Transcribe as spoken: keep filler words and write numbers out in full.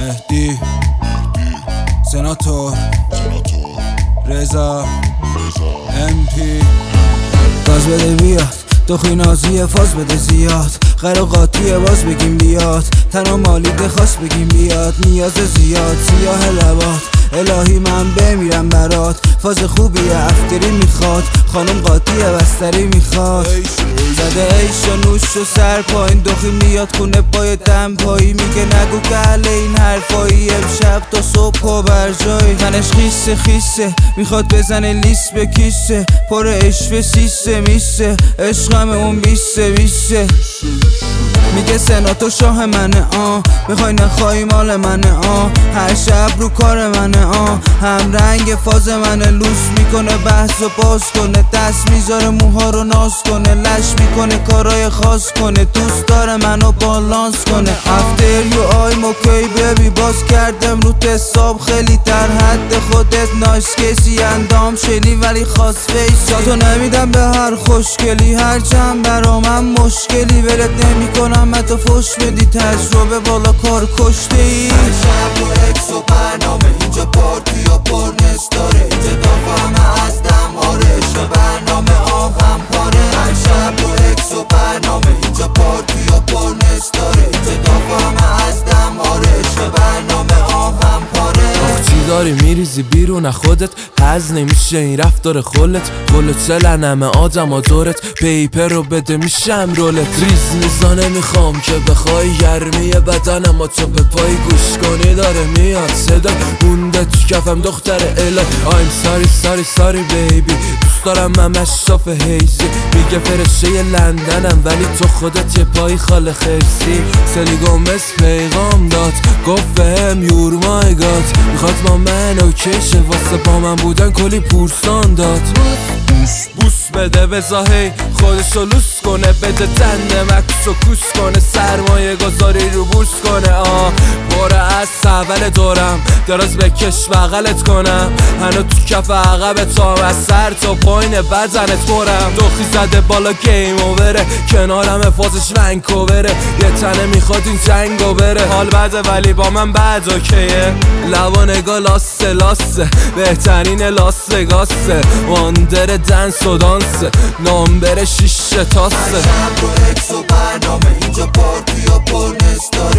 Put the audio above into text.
مهدی سناتور رضا ام پی گاز بده بیاد دخی نازیه فاز بده زیاد غیر قاطیه باز بگیم بیاد تنها مالیده خواست بگیم بیاد نیاز زیاد سیاه لبات الهی من بمیرم برات فاز خوبیه افتری میخواد خانم قاطیه بستری میخواد زده ایش و نوش و سر پایین دخی میاد خونه پای دم پایی میگه نگو که اهل این حرفایی امشب تا صبح و برجایی تنش خیسه خیسه میخواد بزنه لیست به کیسه پر عشق سیسه میسه عشقم اون بیسه بیسه میگه سناتور شاه منه آه میخوای نخوای مال منه آه هر شب رو کار منه آه هم رنگ فاز منه لوس میکنه بحث و باز کنه دست میذاره موها رو ناز کنه لش میکنه کارای خاص کنه دوست داره منو بالانس کنه افتر یو آی موکی بیبی باز کردم رو حساب خیلی در حد خودت نایس کسی اندام شلی ولی خاص فیس جاتو نمیدم به هر خوشگلی هر چند برا من مشکلی ولت نمیکنم من تو فش بدی تجربه بالا کار کشته ای هر شب و اکس و برنامه اینجا پارتی و پرنس داره اینجا دافمه از دماره عشق برنامه آهم پاره هر شب و اکس و برنامه اینجا پارتی و پرنس داره اینجا دافمه از دماره عشق برنامه آهم پاره آخ چی داری میریزی بیرون از خودت هز نمیشه این رفتار خلت خلت چلنمه آدم ها دورت پیپر رو بده میشم رولت ریز میزانه میخوام که بخوای گرمی بدن اما تو به پای گوش کنی داره میاد صدا مونده تو کفم دختر الهی I'm sorry sorry sorry baby دوست دارم من مشاف حیثی میگه فرشه لندنم ولی تو خودت یه پای خال خیسی سلی گومس پیغام داد گفت بهم یور مای گاد میخواد با من اوکیشه واسه با من بودن کلی پورسان داد بوس بوس بده بزاهی خودشو لوس کنه بده تنه مکس و کوس کنه سرمایه گذاری رو بورس کنه آه باره از اول دورم دراز بکش بغلت کنم هنو تو کف عقبت هم از سر تا پایین بدنت برم دخی زده بالا گیم اووره کنارم فازش ونکووره یه تنه میخواد این جنگو بره حال بده ولی با من بد اوکیه لبا نگاه لاسه لاسه بهترین لاس وگاسه واندر دنس و دانسه نامبر شیشه تاسه هر شب رو اکس و برنامه اینجا پارتی و پرنس داره